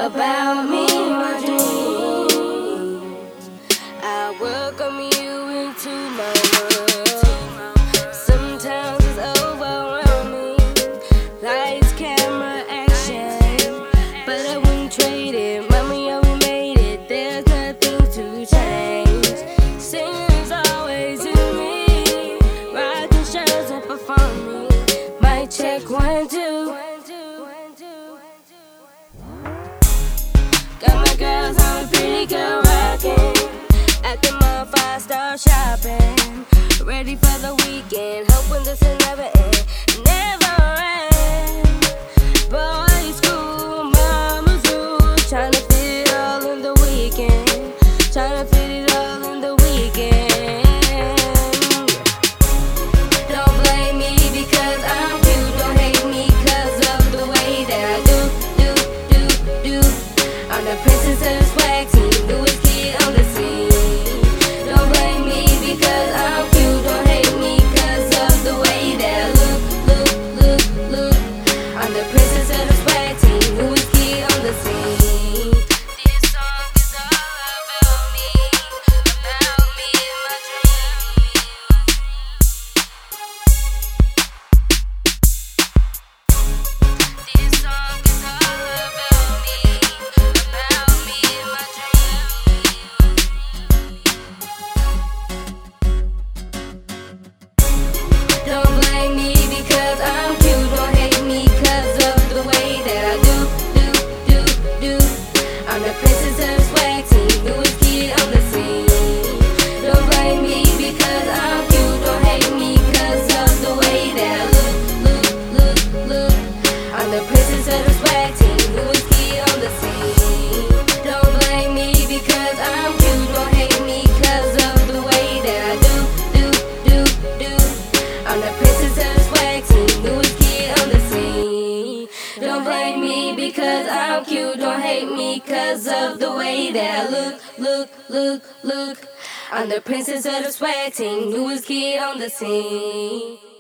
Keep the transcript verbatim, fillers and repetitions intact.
about me and my dreams. I welcome you into my world. Sometimes it's overwhelming, lights, camera, action, but I wouldn't trade it. Mommy, yeah, we made it. There's nothing to change. Singing's always in me. Rocking shows and performing. Mic check one, two. Got my girls on, pretty girl rocking. At the mall, five star shopping. Ready for the weekend, hoping this will never end. Never end. Boys school, mama's rule. Tryna fit it all in the weekend. Tryna fit it all in the weekend. Don't blame me because I'm cute. Don't hate me cause of the way that I do, do, do, do. I'm the princess of the swag team, newest kid on the scene. Don't blame me because I'm cute. Don't hate me cause of the way that I look, look, look, look. I'm the princess of the swag team, newest kid on the scene. This song is all about me, about me and my dreams. This song is all about me, about me and my dreams. Don't blame me because I'm cute. Don't hate me cause of the way that I do, do, do, do. I'm the princess of the swag team, newest kid on the scene. Don't blame me because I'm cute. Don't hate me cause of the way that I look, look, look, look. I'm the princess of the swag team, newest kid on the scene. Don't blame me because I'm cute. Don't hate me cause of the way that I do, do, do, do. I'm the princess of the swag team, newest kid on the scene. Don't blame me because I'm cute. Don't hate me cause of the way that I look, look, look, look. I'm the princess of the swag team, newest kid on the scene.